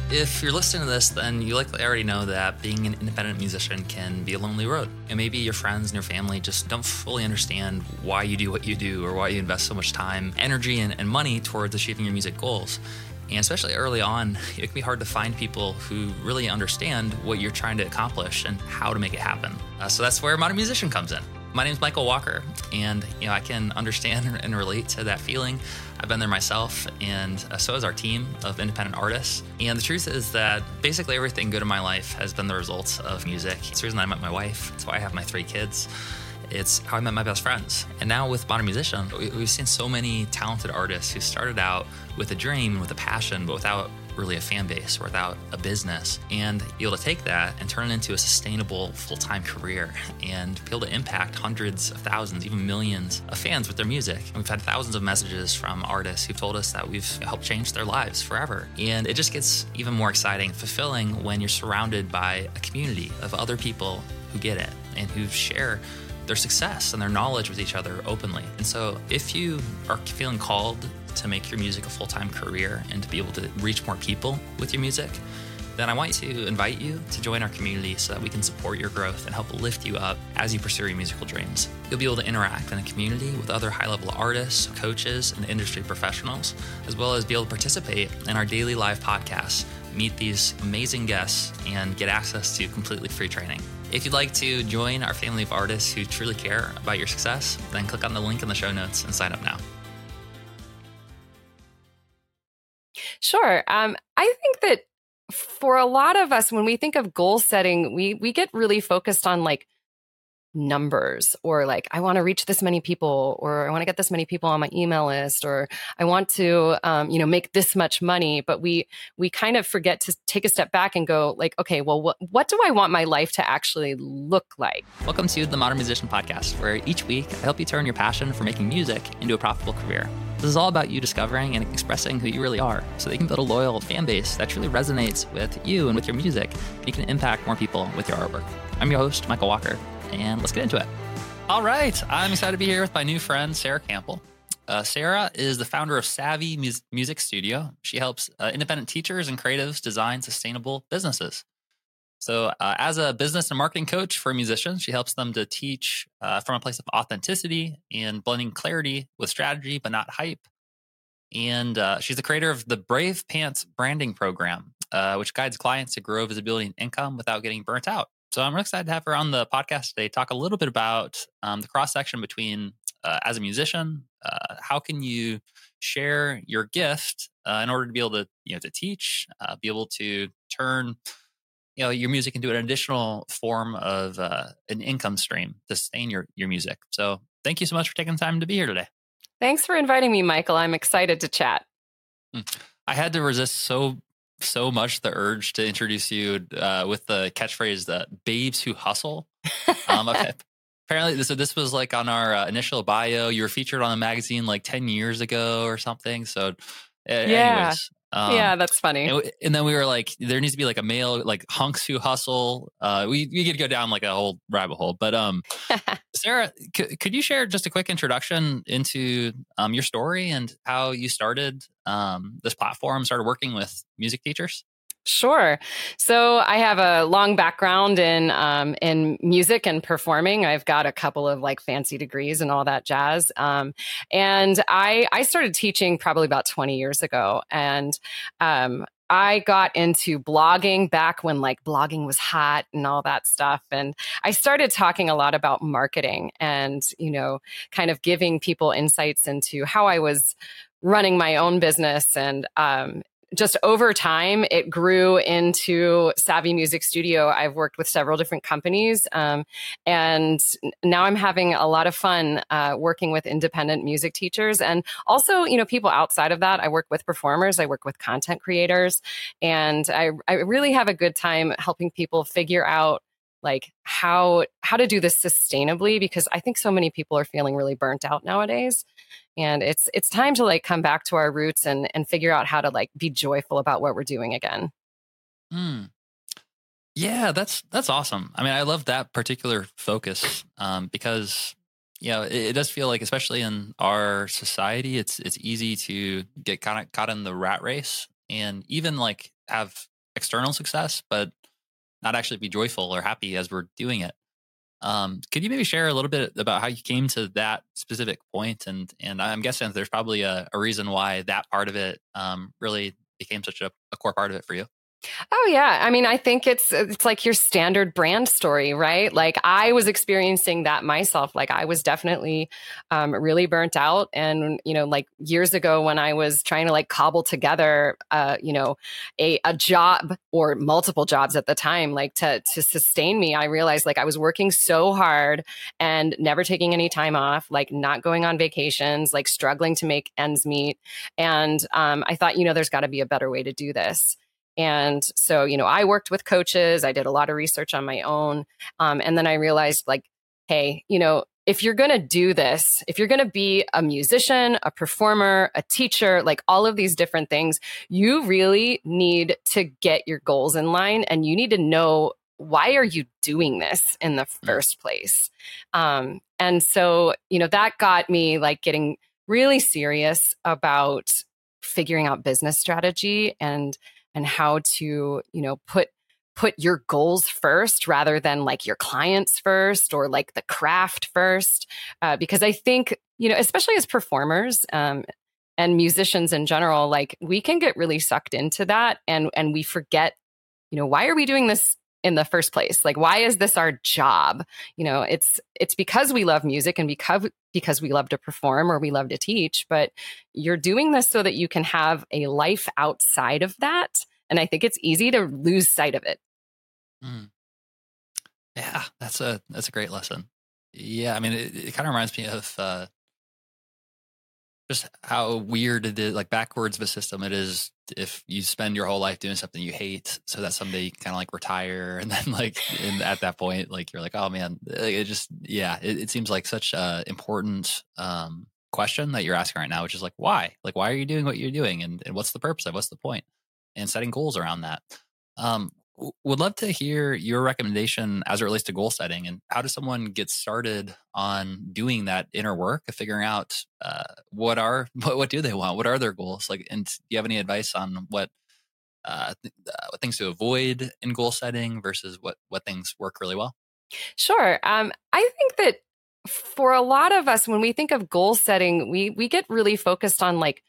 If you're listening to this, then you likely already know that being an independent musician can be a lonely road. And maybe your friends and your family just don't fully understand why you do what you do or why you invest so much time, energy, and money towards achieving your music goals. And especially early on, it can be hard to find people who really understand what you're trying to accomplish and how to make it happen. So that's where Modern Musician comes in. My name is Michael Walker, and I can understand and relate to that feeling. I've been there myself, and so has our team of independent artists. And the truth is that basically everything good in my life has been the result of music. It's the reason I met my wife. It's why I have my 3 kids. It's how I met my best friends. And now with Modern Musician, we've seen so many talented artists who started out with a dream, with a passion, but without really a fan base or without a business, and be able to take that and turn it into a sustainable full-time career and be able to impact hundreds of thousands, even millions of fans with their music. And we've had thousands of messages from artists who've told us that we've helped change their lives forever. And it just gets even more exciting, fulfilling when you're surrounded by a community of other people who get it and who share their success and their knowledge with each other openly. And so if you are feeling called to make your music a full-time career and to be able to reach more people with your music, then I want to invite you to join our community so that we can support your growth and help lift you up as you pursue your musical dreams. You'll be able to interact in a community with other high-level artists, coaches, and industry professionals, as well as be able to participate in our daily live podcasts, meet these amazing guests, and get access to completely free training. If you'd like to join our family of artists who truly care about your success, then click on the link in the show notes and sign up now. Sure. I think that for a lot of us, when we think of goal setting, we get really focused on like numbers, or like, I want to reach this many people, or I want to get this many people on my email list, or I want to, make this much money. But we kind of forget to take a step back and go like, okay, well, what do I want my life to actually look like? Welcome to the Modern Musician Podcast, where each week I help you turn your passion for making music into a profitable career. This is all about you discovering and expressing who you really are, so that you can build a loyal fan base that truly resonates with you and with your music, and you can impact more people with your artwork. I'm your host, Michael Walker, and let's get into it. All right, I'm excited to be here with my new friend, Sarah Campbell. Sarah is the founder of Savvy Music Studio. She helps independent teachers and creatives design sustainable businesses. So as a business and marketing coach for musicians, she helps them to teach from a place of authenticity and blending clarity with strategy, but not hype. And she's the creator of the Brave Pants branding program, which guides clients to grow visibility and income without getting burnt out. So I'm really excited to have her on the podcast today, talk a little bit about the cross-section between as a musician, how can you share your gift in order to be able to teach, be able to turn your music into an additional form of an income stream to sustain your music. So thank you so much for taking the time to be here today. Thanks for inviting me, Michael. I'm excited to chat. I had to resist so much the urge to introduce you with the catchphrase that babes who hustle. Apparently, so this was like on our initial bio. You were featured on a magazine like 10 years ago or something. So anyways. Yeah, that's funny. And then we were like, there needs to be like a male, like hunks who hustle. We could go down like a whole rabbit hole. But Sarah, could you share just a quick introduction into your story and how you started this platform, started working with music teachers? Sure. So I have a long background in music and performing. I've got a couple of like fancy degrees and all that jazz. And I started teaching probably about 20 years ago. And I got into blogging back when like blogging was hot and all that stuff. And I started talking a lot about marketing and, kind of giving people insights into how I was running my own business. And just over time, it grew into Savvy Music Studio. I've worked with several different companies, and now I'm having a lot of fun working with independent music teachers, and also, people outside of that. I work with performers, I work with content creators, and I really have a good time helping people figure out like how to do this sustainably, because I think so many people are feeling really burnt out nowadays. And it's time to like come back to our roots and figure out how to like be joyful about what we're doing again. Yeah, that's awesome. I mean, I love that particular focus because it does feel like, especially in our society, it's easy to get kind of caught in the rat race and even like have external success, but not actually be joyful or happy as we're doing it. Could you maybe share a little bit about how you came to that specific point? And I'm guessing there's probably a reason why that part of it really became such a core part of it for you. Oh yeah. I mean, I think it's like your standard brand story, right? Like I was experiencing that myself. Like I was definitely really burnt out. And, like years ago when I was trying to like cobble together, a job or multiple jobs at the time, like to sustain me, I realized like I was working so hard and never taking any time off, like not going on vacations, like struggling to make ends meet. And I thought, there's got to be a better way to do this. And so, I worked with coaches. I did a lot of research on my own. And then I realized like, hey, if you're going to do this, if you're going to be a musician, a performer, a teacher, like all of these different things, you really need to get your goals in line and you need to know why are you doing this in the first place? And so, that got me like getting really serious about figuring out business strategy and how to, put your goals first rather than like your clients first or like the craft first. Because I think, especially as performers and musicians in general, like we can get really sucked into that and we forget, why are we doing this in the first place? Like, why is this our job? It's because we love music and because we love to perform or we love to teach, but you're doing this so that you can have a life outside of that. And I think it's easy to lose sight of it. Mm. Yeah, that's a great lesson. Yeah, I mean, it kind of reminds me of just how weird it is, like backwards of a system it is if you spend your whole life doing something you hate so that someday you can kind of like retire and then like at that point like you're like, oh man, it just it seems like such a important question that you're asking right now, which is like why are you doing what you're doing and what's the purpose of what's the point, and setting goals around that. Would love to hear your recommendation as it relates to goal setting, and how does someone get started on doing that inner work of figuring out what do they want, what are their goals, like, and do you have any advice on what things to avoid in goal setting versus what things work really well? Sure. I think that for a lot of us, when we think of goal setting, we get really focused on like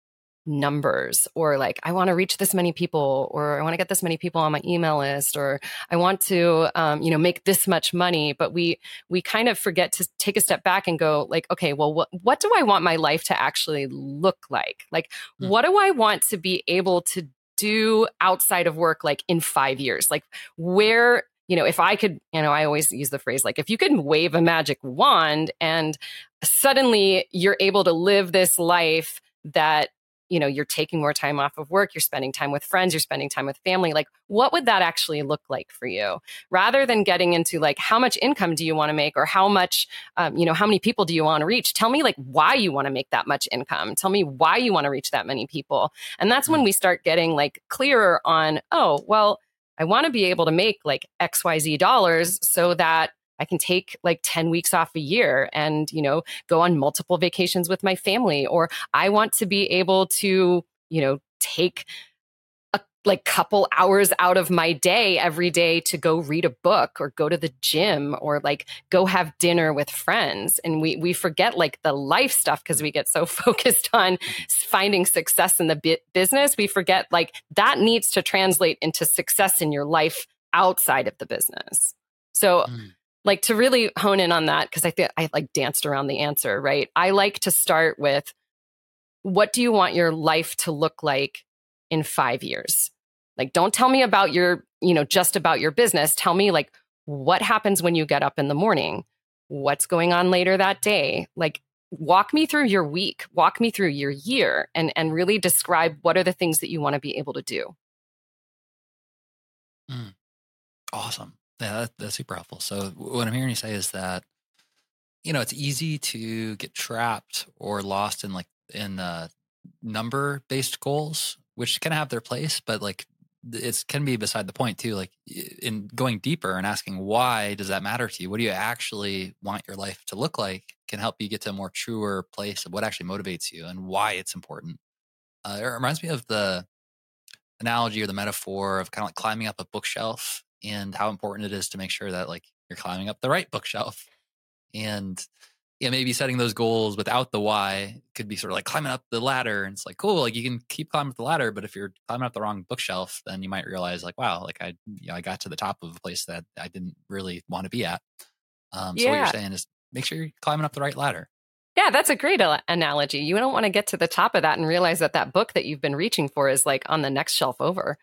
numbers or like I want to reach this many people or I want to get this many people on my email list or I want to make this much money, but we kind of forget to take a step back and go like, okay, well what do I want my life to actually look like what do I want to be able to do outside of work like in 5 years, like where if I could, I always use the phrase like if you could wave a magic wand and suddenly you're able to live this life that you're taking more time off of work, you're spending time with friends, you're spending time with family. Like, what would that actually look like for you? Rather than getting into like, how much income do you want to make or how much, how many people do you want to reach? Tell me like why you want to make that much income. Tell me why you want to reach that many people. And that's when we start getting like clearer on, oh, well, I want to be able to make like XYZ dollars so that I can take like 10 weeks off a year and, go on multiple vacations with my family. Or I want to be able to, take a like couple hours out of my day every day to go read a book or go to the gym or like go have dinner with friends. And we forget like the life stuff because we get so focused on finding success in the business. We forget like that needs to translate into success in your life outside of the business. So like to really hone in on that, because I think I like danced around the answer, right? I like to start with, what do you want your life to look like in 5 years? Like, don't tell me about your, just about your business. Tell me like, what happens when you get up in the morning? What's going on later that day? Like, walk me through your week, walk me through your year, and really describe what are the things that you want to be able to do. Awesome. Yeah, that's super helpful. So what I'm hearing you say is that, it's easy to get trapped or lost in number based goals, which can have their place, but like it can be beside the point too. Like in going deeper and asking, why does that matter to you? What do you actually want your life to look like, can help you get to a more truer place of what actually motivates you and why it's important. It reminds me of analogy or the metaphor of kind of like climbing up a bookshelf and how important it is to make sure that like you're climbing up the right bookshelf. And yeah, maybe setting those goals without the why could be sort of like climbing up the ladder. And it's like, cool, like you can keep climbing up the ladder, but if you're climbing up the wrong bookshelf, then you might realize like, wow, like I got to the top of a place that I didn't really want to be at. So what you're Yeah. saying is make sure you're climbing up the right ladder. Yeah, that's a great analogy. You don't want to get to the top of that and realize that that book that you've been reaching for is like on the next shelf over.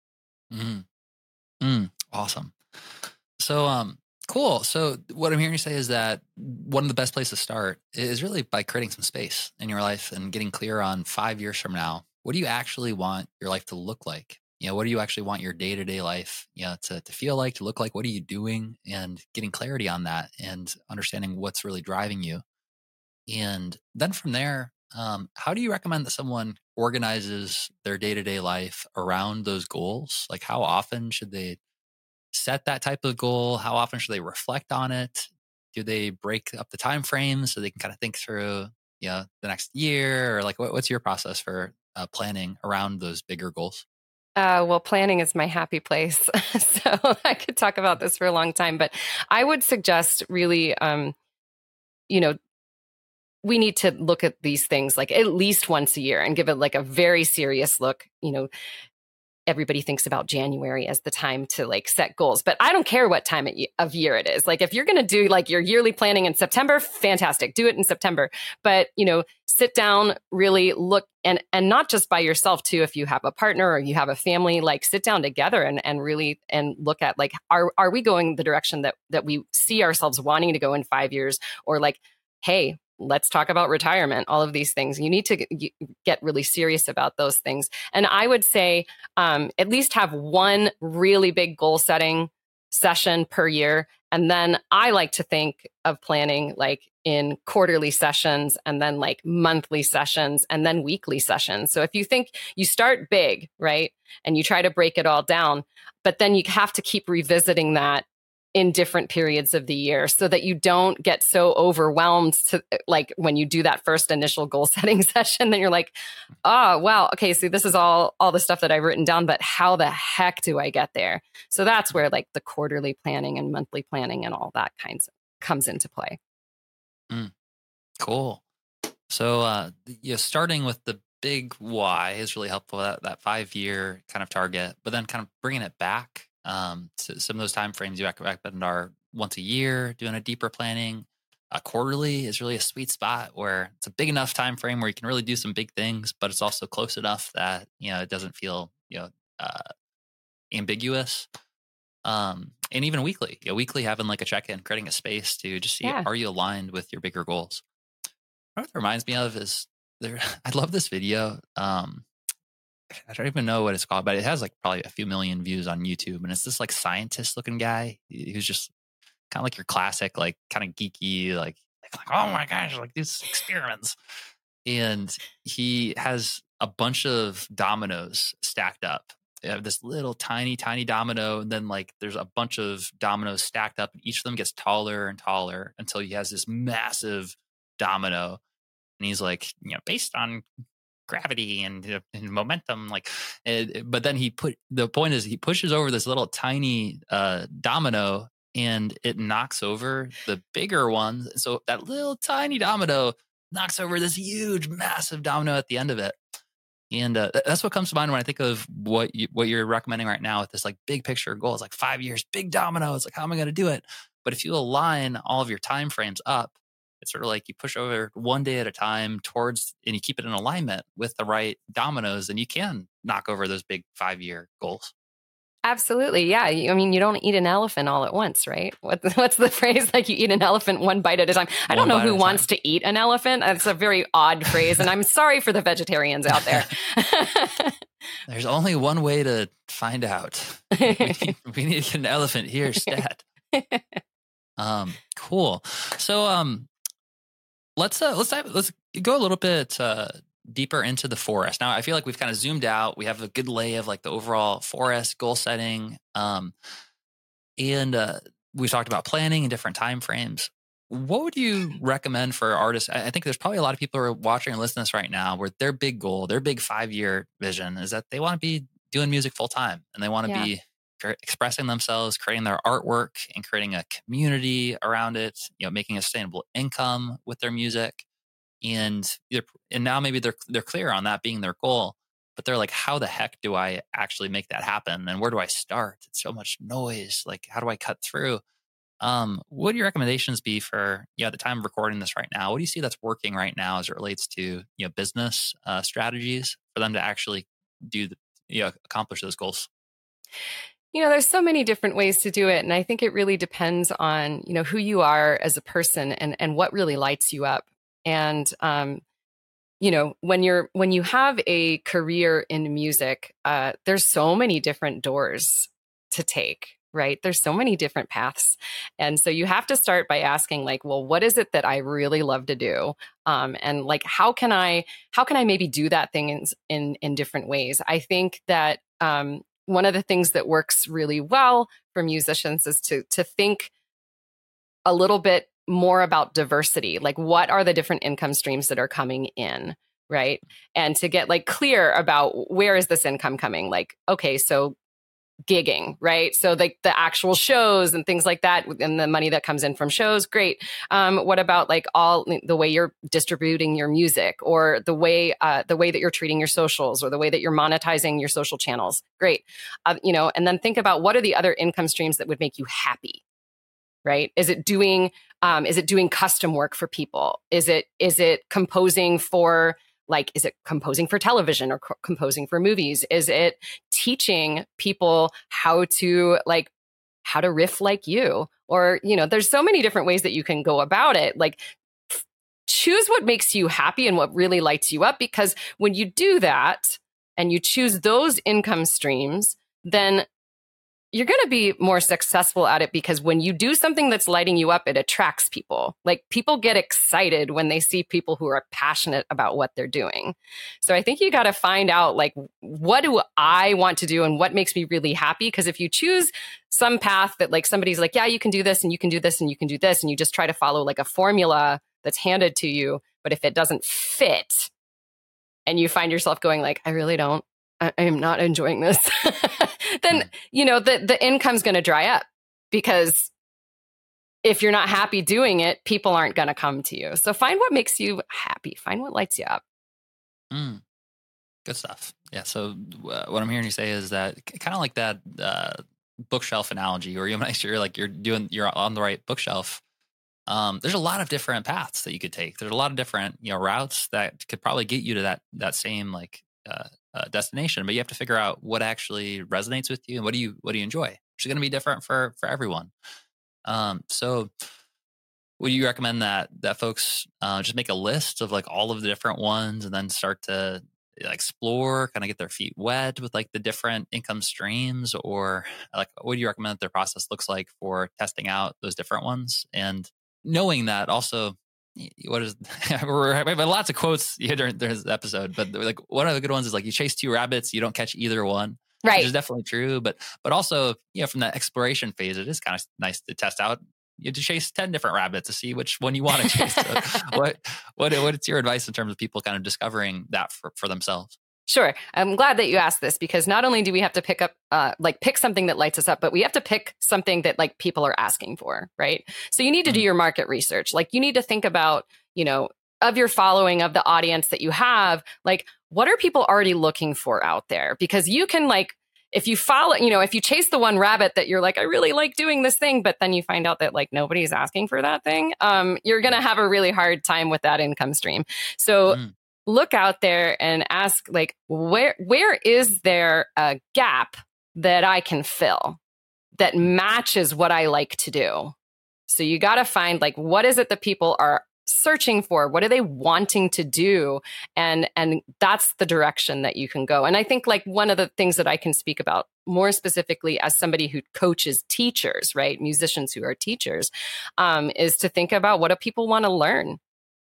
Awesome. So, cool. So what I'm hearing you say is that one of the best places to start is really by creating some space in your life and getting clear on 5 years from now. What do you actually want your life to look like? What do you actually want your day-to-day life, to feel like, to look like? What are you doing? And getting clarity on that and understanding what's really driving you. And then from there, how do you recommend that someone organizes their day-to-day life around those goals? Like how often should they set that type of goal? How often should they reflect on it? Do they break up the time frames so they can kind of think through, the next year? Or like, what's your process for planning around those bigger goals? Well, planning is my happy place. So I could talk about this for a long time, but I would suggest really, we need to look at these things like at least once a year and give it like a very serious look. Everybody thinks about January as the time to like set goals, but I don't care what time of year it is. Like if you're going to do like your yearly planning in September, fantastic, do it in September. But sit down, really look, and not just by yourself too. If you have a partner or you have a family, like sit down together and really and look at like are we going the direction that we see ourselves wanting to go in 5 years, or like, hey, let's talk about retirement, all of these things. You need to get really serious about those things. And I would say at least have one really big goal setting session per year. And then I like to think of planning like in quarterly sessions and then like monthly sessions and then weekly sessions. So if you think you start big, right, and you try to break it all down, but then you have to keep revisiting that in different periods of the year so that you don't get so overwhelmed to like when you do that first initial goal setting session, then you're like, oh, wow. Okay. So this is all the stuff that I've written down, but how the heck do I get there? So that's where like the quarterly planning and monthly planning and all that comes into play. Cool. So, starting with the big why is really helpful, that 5 year kind of target, but then kind of bringing it back. So some of those time frames you recommend are once a year, doing a deeper planning. Quarterly is really a sweet spot where it's a big enough time frame where you can really do some big things, but it's also close enough that it doesn't feel ambiguous. And even weekly, weekly having like a check-in, creating a space to just see are you aligned with your bigger goals. What it reminds me of is I love this video. I don't even know what it's called, but it has like probably a few million views on YouTube. And it's this like scientist looking guy who's just kind of like your classic, like kind of geeky, like, oh my gosh, like these experiments. And he has a bunch of dominoes stacked up. They have this little tiny domino. And then like there's a bunch of dominoes stacked up and each of them gets taller and taller until he has this massive domino. And he's like, based on gravity and momentum, but then the point is he pushes over this little tiny domino and it knocks over the bigger ones. So that little tiny domino knocks over this huge, massive domino at the end of it. And that's what comes to mind when I think of what you're recommending right now with this like big picture goal. It's like 5 years, big domino. It's like, how am I going to do it? But if you align all of your time frames up, it's sort of like you push over one day at a time and you keep it in alignment with the right dominoes, and you can knock over those big 5 year goals. Absolutely. Yeah. I mean, you don't eat an elephant all at once, right? What's the phrase? Like you eat an elephant one bite at a time. I don't know who wants to eat an elephant. It's a very odd phrase. And I'm sorry for the vegetarians out there. There's only one way to find out. We need to get an elephant here, stat. Cool. So, let's go a little bit deeper into the forest. Now, I feel like we've kind of zoomed out. We have a good lay of like the overall forest goal setting, and we've talked about planning and different time frames. What would you recommend for artists? I think there's probably a lot of people who are watching and listening to this right now where their big goal, their big 5 year vision is that they want to be doing music full time and they want to be expressing themselves, creating their artwork and creating a community around it, making a sustainable income with their music. And now maybe they're clear on that being their goal, but they're like, how the heck do I actually make that happen? And where do I start? It's so much noise. Like, how do I cut through? What would your recommendations be for, at the time of recording this right now? What do you see that's working right now as it relates to, business strategies for them to actually accomplish those goals? There's so many different ways to do it. And I think it really depends on, who you are as a person and what really lights you up. And, when you have a career in music, there's so many different doors to take, right? There's so many different paths. And so you have to start by asking like, well, what is it that I really love to do? And like, how can I maybe do that thing in different ways? I think that, one of the things that works really well for musicians is to think a little bit more about diversity. Like, what are the different income streams that are coming in, right? And to get like clear about where is this income coming? Like, okay, so gigging, right? So like the actual shows and things like that, and the money that comes in from shows, great. What about like all the way you're distributing your music, or the way that you're treating your socials, or the way that you're monetizing your social channels? Great. And then think about what are the other income streams that would make you happy, right? Is it doing custom work for people? Is it composing for is it composing for television or composing for movies? Is it teaching people how to riff like you? Or, there's so many different ways that you can go about it. Like, choose what makes you happy and what really lights you up, because when you do that and you choose those income streams, then you're going to be more successful at it, because when you do something that's lighting you up, it attracts people. Like, people get excited when they see people who are passionate about what they're doing. So I think you got to find out, like, what do I want to do and what makes me really happy? Because if you choose some path that like somebody's like, yeah, you can do this and you can do this and you can do this, and you just try to follow like a formula that's handed to you, but if it doesn't fit and you find yourself going like, I am not enjoying this, then, the income's going to dry up, because if you're not happy doing it, people aren't going to come to you. So find what makes you happy. Find what lights you up. Good stuff. Yeah. So what I'm hearing you say is that kind of like that bookshelf analogy, where you make sure like you're on the right bookshelf. There's a lot of different paths that you could take. There's a lot of different, routes that could probably get you to that same destination, but you have to figure out what actually resonates with you and what do you enjoy, which is going to be different for everyone. So would you recommend that folks just make a list of like all of the different ones and then start to explore, kind of get their feet wet with like the different income streams? Or like, what do you recommend that their process looks like for testing out those different ones? And knowing that also, what is we have lots of quotes here during this episode, but like one of the good ones is like, you chase two rabbits, you don't catch either one, right? Which is definitely true, but also from that exploration phase, it is kind of nice to test out. You have to chase 10 different rabbits to see which one you want to chase. So what's your advice in terms of people kind of discovering that for themselves? Sure. I'm glad that you asked this, because not only do we have to pick something that lights us up, but we have to pick something that like people are asking for, right? So you need to do your market research. Like, you need to think about, of your following, of the audience that you have, like, what are people already looking for out there? Because you can if you follow, if you chase the one rabbit that you're like, I really like doing this thing, but then you find out that like nobody's asking for that thing, you're going to have a really hard time with that income stream. So look out there and ask, like, where is there a gap that I can fill that matches what I like to do? So you got to find, like, what is it that people are searching for? What are they wanting to do? And that's the direction that you can go. And I think, like, one of the things that I can speak about more specifically as somebody who coaches teachers, right? Musicians who are teachers, is to think about, what do people want to learn?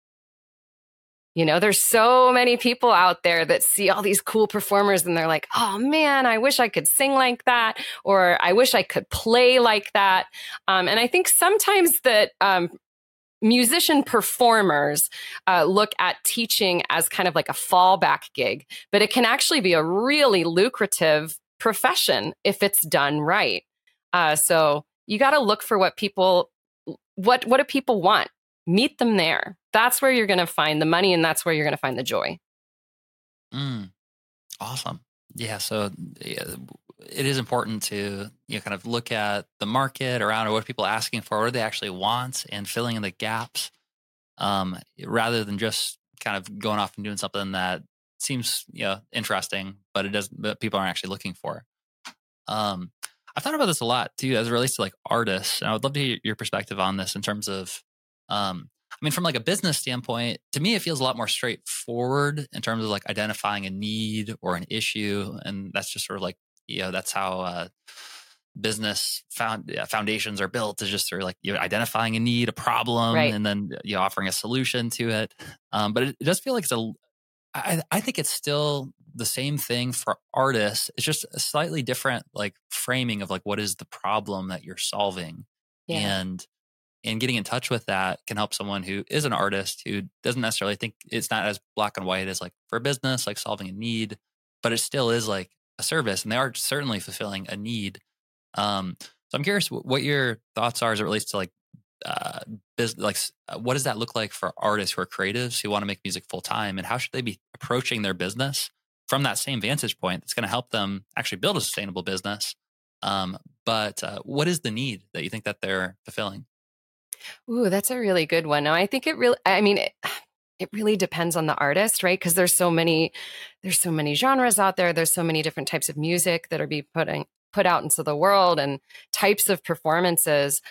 There's so many people out there that see all these cool performers and they're like, oh man, I wish I could sing like that, or I wish I could play like that. And I think sometimes that musician performers look at teaching as kind of like a fallback gig, but it can actually be a really lucrative profession if it's done right. So you got to look for what do people want? Meet them there. That's where you're going to find the money, and that's where you're going to find the joy. Awesome. Yeah. So it is important to kind of look at the market around, or what people are asking for, what do they actually want, and filling in the gaps, rather than just kind of going off and doing something that seems interesting, but people aren't actually looking for. I've thought about this a lot too, as it relates to like artists, and I would love to hear your perspective on this in terms of, from like a business standpoint, to me, it feels a lot more straightforward in terms of like identifying a need or an issue. And that's just sort of like, that's how business foundations are built, is just sort of like identifying a need, a problem, right, and then offering a solution to it. But it does feel like I think it's still the same thing for artists. It's just a slightly different like framing of like, what is the problem that you're solving? yeah. And getting in touch with that can help someone who is an artist, who doesn't necessarily think it's not as black and white as like for a business, like solving a need, but it still is like a service, and they are certainly fulfilling a need. So I'm curious what your thoughts are as it relates to like what does that look like for artists who are creatives who want to make music full time, and how should they be approaching their business from that same vantage point that's going to help them actually build a sustainable business? But what is the need that you think that they're fulfilling? Ooh, that's a really good one. Now, I think it really depends on the artist, right? Because there's so many genres out there. There's so many different types of music that are being put out into the world, and types of performances.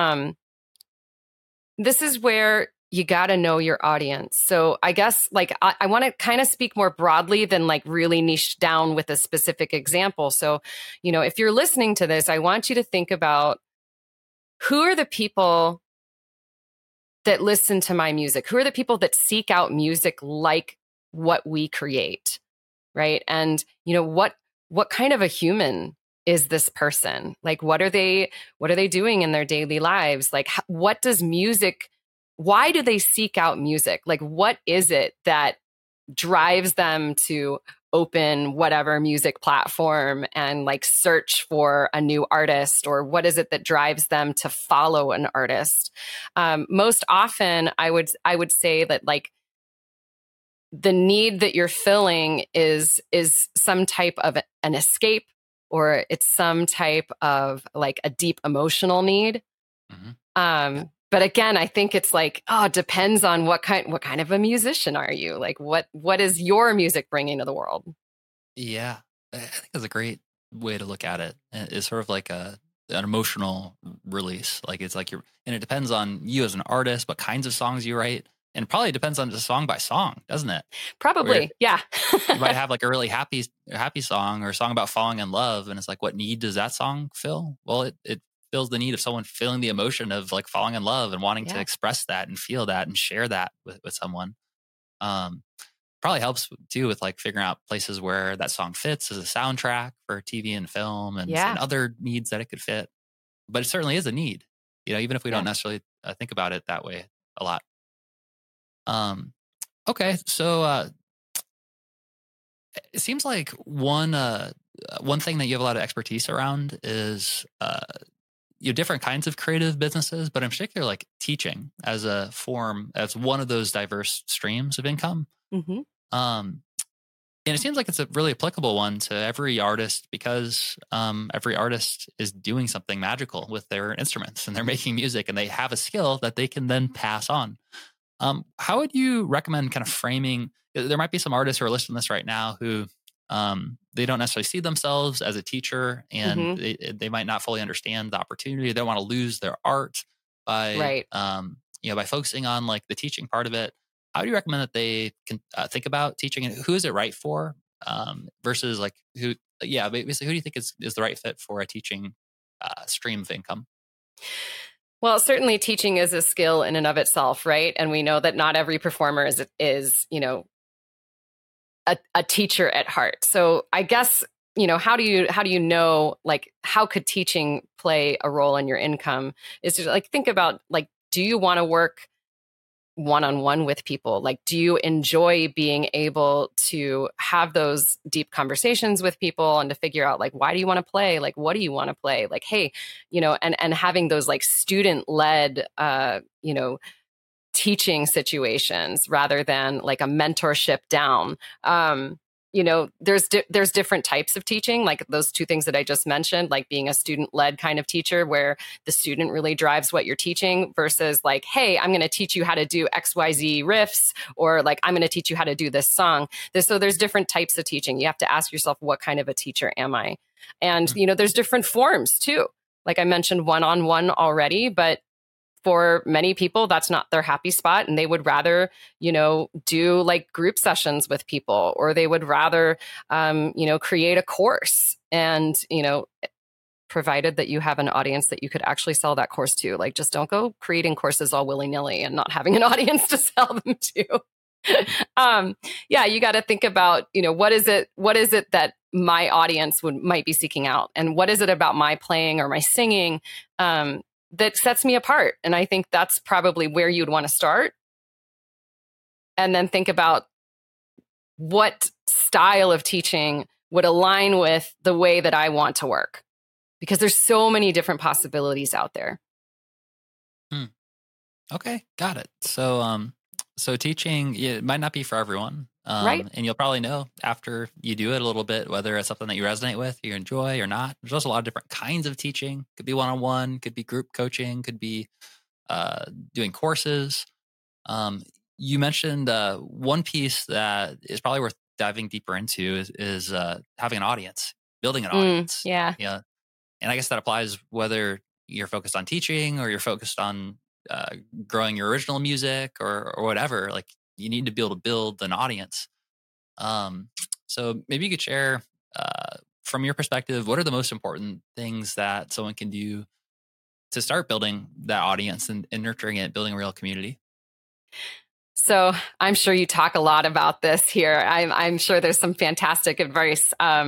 This is where you got to know your audience. So I guess like I want to kind of speak more broadly than like really niche down with a specific example. So, if you're listening to this, I want you to think about, who are the people that listen to my music? Who are the people that seek out music like what we create, right? And what kind of a human is this person? Like, what are they doing in their daily lives? Like, why do they seek out music? Like, what is it that drives them to open whatever music platform and like search for a new artist? Or what is it that drives them to follow an artist? Most often I would say that like the need that you're filling is some type of an escape, or it's some type of like a deep emotional need. Mm-hmm. But again, I think it's like, it depends on what kind of a musician are you? Like, what is your music bringing to the world? Yeah, I think that's a great way to look at it. It's sort of like an emotional release. Like it's like and it depends on you as an artist, what kinds of songs you write, and it probably depends on the song by song, doesn't it? Probably, yeah. You might have like a really happy song, or a song about falling in love, and it's like, what need does that song fill? Well, it fills the need of someone feeling the emotion of like falling in love and wanting to express that and feel that and share that with someone. Probably helps too with like figuring out places where that song fits as a soundtrack for TV and film, and other needs that it could fit. But it certainly is a need, even if we don't necessarily think about it that way a lot. Okay, so it seems like one thing that you have a lot of expertise around is different kinds of creative businesses, but in particular, like teaching as one of those diverse streams of income. Mm-hmm. And it seems like it's a really applicable one to every artist, because every artist is doing something magical with their instruments, and they're making music, and they have a skill that they can then pass on. How would you recommend kind of framing? There might be some artists who are listening to this right now who they don't necessarily see themselves as a teacher, and they might not fully understand the opportunity. They don't want to lose their art by by focusing on like the teaching part of it. How do you recommend that they can think about teaching, and who is it right for, versus like who? Yeah, basically, who do you think is the right fit for a teaching stream of income? Well, certainly teaching is a skill in and of itself, right? And we know that not every performer is a teacher at heart. So I guess, how do you know, like, how could teaching play a role in your income? Is to like think about like, do you want to work one-on-one with people? Like, do you enjoy being able to have those deep conversations with people and to figure out, like, why do you want to play? Like, what do you want to play? Like, hey, and having those like student-led, teaching situations rather than like a mentorship down. There's different types of teaching, like those two things that I just mentioned, like being a student-led kind of teacher where the student really drives what you're teaching versus like, hey, I'm going to teach you how to do XYZ riffs, or like, I'm going to teach you how to do this song. So there's different types of teaching. You have to ask yourself, what kind of a teacher am I? And, there's different forms too. Like I mentioned one-on-one already, but for many people, that's not their happy spot. And they would rather, do like group sessions with people, or they would rather, create a course and, provided that you have an audience that you could actually sell that course to. Like, just don't go creating courses all willy-nilly and not having an audience to sell them to. You got to think about, what is it that my audience might be seeking out? And what is it about my playing or my singing, that sets me apart? And I think that's probably where you'd want to start. And then think about what style of teaching would align with the way that I want to work. Because there's so many different possibilities out there. Okay, got it. So teaching, it might not be for everyone. Right. And you'll probably know after you do it a little bit, whether it's something that you resonate with, you enjoy or not. There's also a lot of different kinds of teaching. Could be one-on-one, could be group coaching, could be doing courses. You mentioned one piece that is probably worth diving deeper into is having an audience, building an audience. Yeah. Yeah. And I guess that applies whether you're focused on teaching or you're focused on growing your original music or whatever. Like, you need to be able to build an audience. So maybe you could share from your perspective, what are the most important things that someone can do to start building that audience and nurturing it, building a real community? So I'm sure you talk a lot about this here. I'm sure there's some fantastic advice.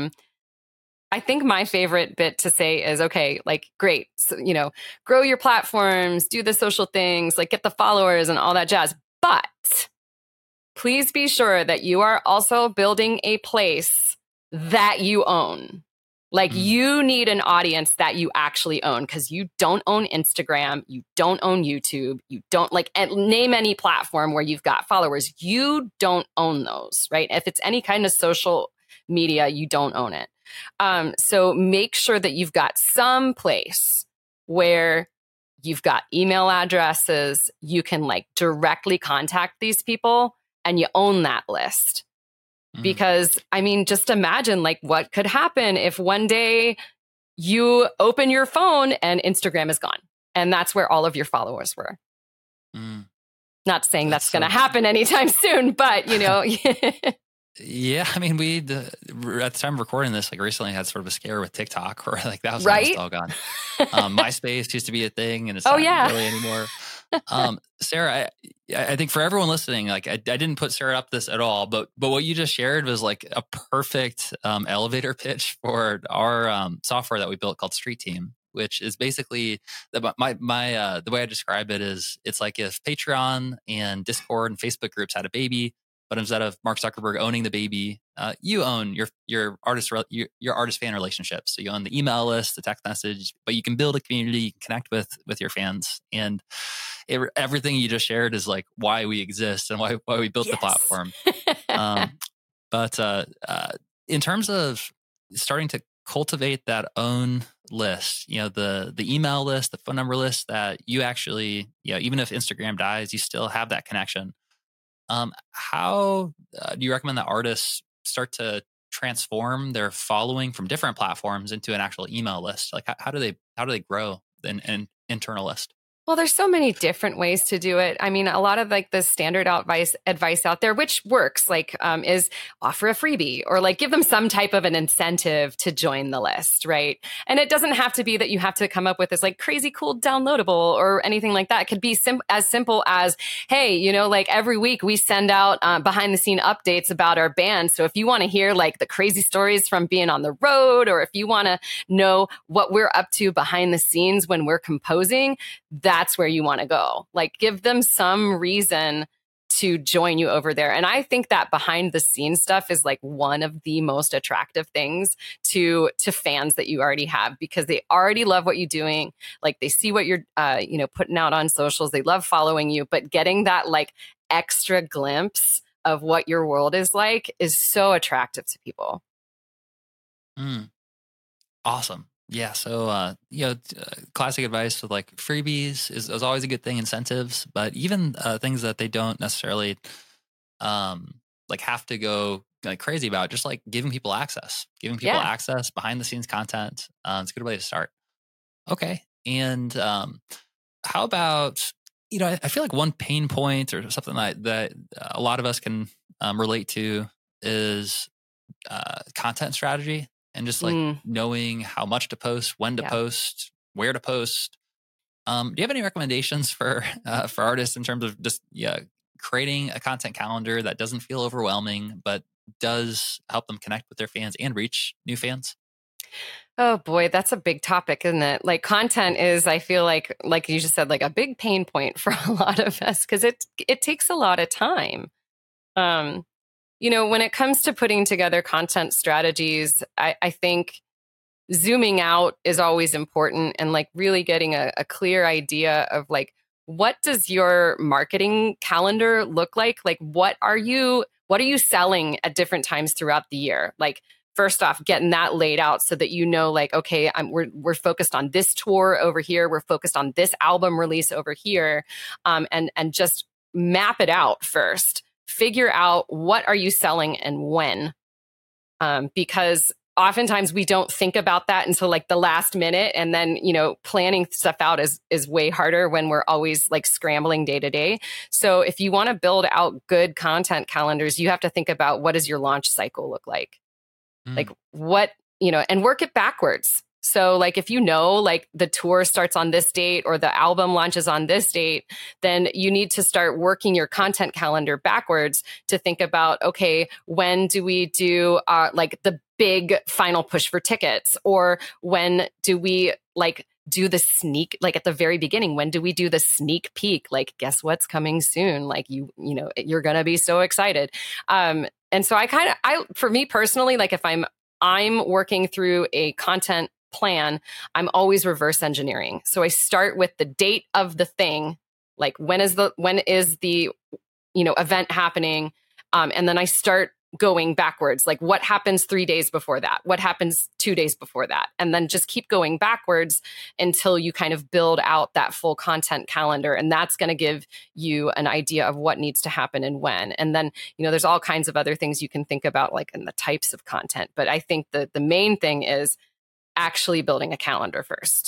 I think my favorite bit to say is, okay, like, great. So, grow your platforms, do the social things, like get the followers and all that jazz. But please be sure that you are also building a place that you own. Like, you need an audience that you actually own, because you don't own Instagram. You don't own YouTube. You don't name any platform where you've got followers. You don't own those, right? If it's any kind of social media, you don't own it. So make sure that you've got some place where you've got email addresses. You can directly contact these people and you own that list. Because just imagine what could happen if one day you open your phone and Instagram is gone. And that's where all of your followers were. Not saying that's going to happen anytime soon, but Yeah, we at the time of recording this, recently had sort of a scare with TikTok, where that was right? almost all gone. MySpace used to be a thing, and it's not really anymore. Sarah, I think for everyone listening, I didn't put Sarah up this at all, but what you just shared was a perfect elevator pitch for our software that we built called Street Team, which is basically the way I describe it is, it's like if Patreon and Discord and Facebook groups had a baby. But instead of Mark Zuckerberg owning the baby, you own your artist fan relationships. So you own the email list, the text message, but you can build a community, you can connect with your fans, and everything you just shared is why we exist and why we built the platform. But in terms of starting to cultivate that own list, the email list, the phone number list that you actually, even if Instagram dies, you still have that connection. How do you recommend that artists start to transform their following from different platforms into an actual email list? How do they grow an internal list? Well, there's so many different ways to do it. A lot of the standard advice out there, which works, is offer a freebie or give them some type of an incentive to join the list, right? And it doesn't have to be that you have to come up with this crazy cool downloadable or anything like that. It could be as simple as, hey, every week we send out behind the scene updates about our band. So if you want to hear the crazy stories from being on the road, or if you want to know what we're up to behind the scenes when we're composing, that that's where you want to go. Like, give them some reason to join you over there. And I think that behind the scenes stuff is like one of the most attractive things to fans that you already have, because they already love what you're doing. Like, they see what you're, putting out on socials. They love following you, but getting that like extra glimpse of what your world is like is so attractive to people. Awesome. Yeah. So, classic advice with like freebies is always a good thing, incentives, but even things that they don't necessarily like have to go like crazy about, just like giving people access behind the scenes content. It's a good way to start. Okay. And how about, I feel like one pain point or something that a lot of us can relate to is content strategy. And just like knowing how much to post, when to post, where to post. Do you have any recommendations for artists in terms of just creating a content calendar that doesn't feel overwhelming, but does help them connect with their fans and reach new fans? Oh boy, that's a big topic, isn't it? Like, content is, I feel like you just said, like a big pain point for a lot of us, because it takes a lot of time. When it comes to putting together content strategies, I think zooming out is always important, and like really getting a clear idea of like, what does your marketing calendar look like? Like, what are you selling at different times throughout the year? Like, first off, getting that laid out so that like, okay, we're focused on this tour over here. We're focused on this album release over here, and just map it out first. Figure out what are you selling and when, because oftentimes we don't think about that until like the last minute, and then planning stuff out is way harder when we're always like scrambling day to day. So if you want to build out good content calendars, you have to think about, what does your launch cycle look like? Like, what, and work it backwards. So like, if like the tour starts on this date or the album launches on this date, then you need to start working your content calendar backwards to think about, okay, when do we do like the big final push for tickets? Or when do we like do the sneak, like at the very beginning, when do we do the sneak peek? Like, guess what's coming soon? Like, you're going to be so excited. And so for me personally, like if I'm working through a content plan, I'm always reverse engineering. So I start with the date of the thing, like when is the event happening, and then I start going backwards, like what happens 3 days before that, what happens 2 days before that, and then just keep going backwards until you kind of build out that full content calendar. And that's going to give you an idea of what needs to happen and when. And then there's all kinds of other things you can think about, like in the types of content, but I think the main thing is actually building a calendar first.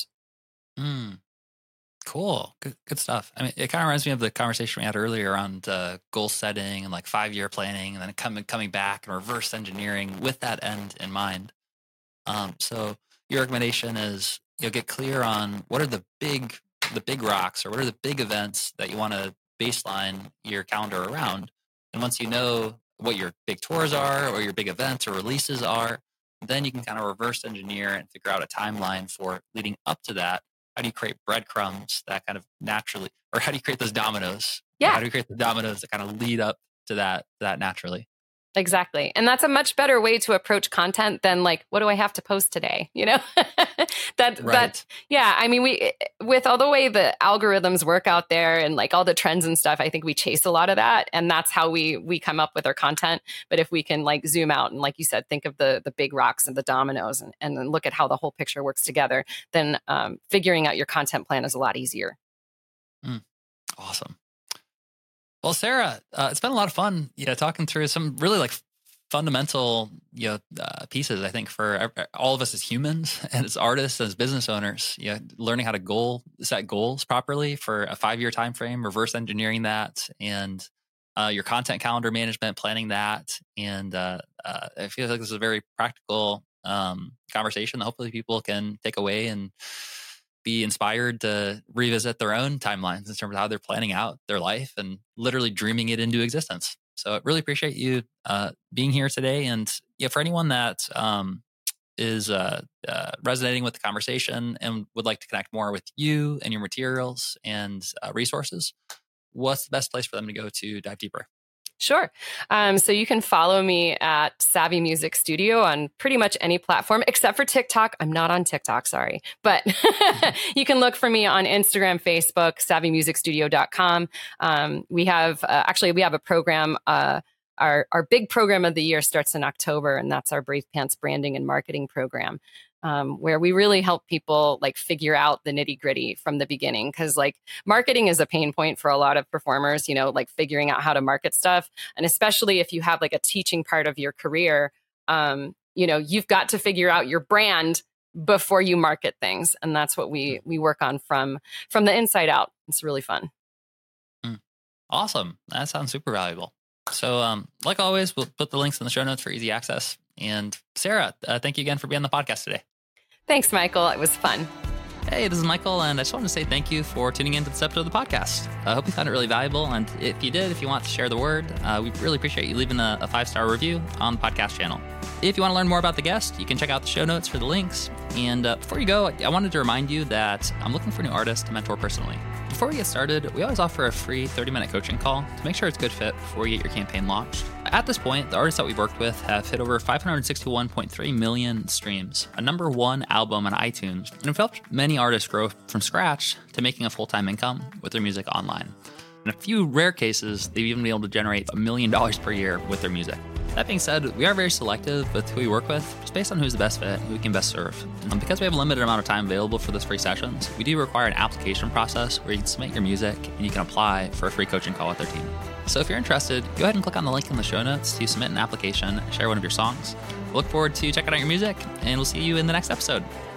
Cool. Good stuff. I mean, it kind of reminds me of the conversation we had earlier around goal setting and like 5-year planning, and then coming back and reverse engineering with that end in mind. So your recommendation is get clear on what are the big rocks, or what are the big events that you want to baseline your calendar around. And once you know what your big tours are, or your big events or releases are, then you can kind of reverse engineer and figure out a timeline for leading up to that. How do you create breadcrumbs that kind of naturally, or how do you create those dominoes? Yeah. How do you create the dominoes that kind of lead up to that naturally? Exactly. And that's a much better way to approach content than like, what do I have to post today? That, yeah. I mean, with all the way the algorithms work out there and like all the trends and stuff, I think we chase a lot of that. And that's how we come up with our content. But if we can like zoom out and, like you said, think of the big rocks and the dominoes and then look at how the whole picture works together, then figuring out your content plan is a lot easier. Awesome. Well, Sarah, it's been a lot of fun, talking through some really like fundamental, pieces, I think, for all of us as humans and as artists, as business owners, learning how to set goals properly for a 5-year time frame, reverse engineering that, and your content calendar management, planning that. And I feel like this is a very practical conversation that hopefully people can take away and be inspired to revisit their own timelines in terms of how they're planning out their life and literally dreaming it into existence. So I really appreciate you being here today. And for anyone that is resonating with the conversation and would like to connect more with you and your materials and resources, what's the best place for them to go to dive deeper? Sure. So you can follow me at Savvy Music Studio on pretty much any platform except for TikTok. I'm not on TikTok, sorry. But you can look for me on Instagram, Facebook, savvymusicstudio.com. We have a program. Our big program of the year starts in October, and that's our Brave Pants branding and marketing program. Where we really help people like figure out the nitty gritty from the beginning. Cause like marketing is a pain point for a lot of performers, like figuring out how to market stuff. And especially if you have like a teaching part of your career, you've got to figure out your brand before you market things. And that's what we work on from the inside out. It's really fun. Awesome. That sounds super valuable. So like always, we'll put the links in the show notes for easy access. And Sarah, thank you again for being on the podcast today. Thanks, Michael. It was fun. Hey, this is Michael, and I just want to say thank you for tuning into this episode of the podcast. I hope you found it really valuable, and if you want to share the word, we really appreciate you leaving a 5-star review on the podcast channel. If you want to learn more about the guest, you can check out the show notes for the links. And before you go, I wanted to remind you that I'm looking for new artists to mentor personally. Before we get started, we always offer a free 30-minute coaching call to make sure it's a good fit before you get your campaign launched. At this point, the artists that we've worked with have hit over 561.3 million streams, a #1 album on iTunes, and we've helped many artists grow from scratch to making a full-time income with their music online. In a few rare cases, they've even been able to generate $1 million per year with their music. That being said, we are very selective with who we work with, just based on who's the best fit, who we can best serve. And because we have a limited amount of time available for those free sessions, we do require an application process where you can submit your music and you can apply for a free coaching call with our team. So if you're interested, go ahead and click on the link in the show notes to submit an application, share one of your songs. We'll look forward to checking out your music, and we'll see you in the next episode.